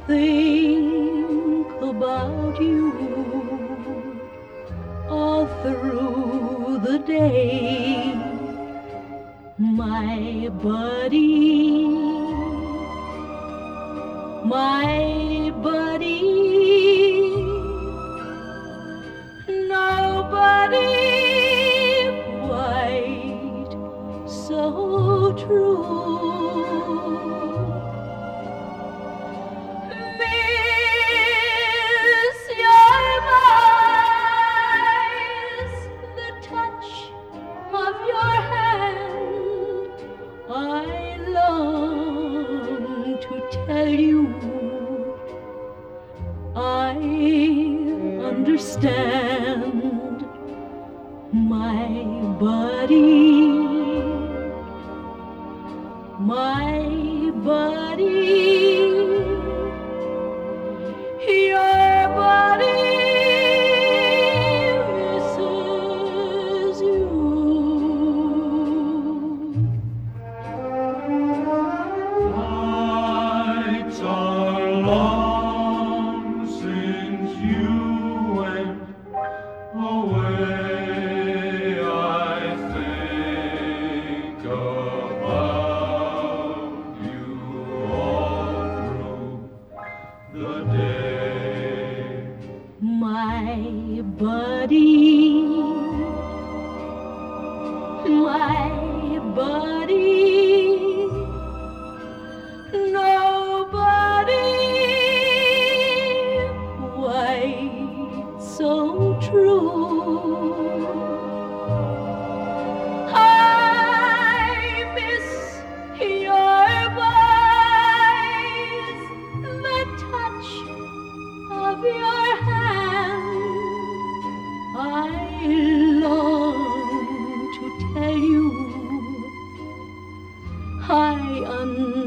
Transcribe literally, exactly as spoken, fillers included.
think about you all through the day, my buddy, my buddy. Nobody quite so true. Miss your eyes, the touch of your hand. I long to tell you I understand, my buddy, my buddy. Your body misses you. Nights are long since you went away. I think about you all through the day. My buddy, my buddy. Nobody quite so true. I miss your voice, the touch of your hand. I long to tell you I understand.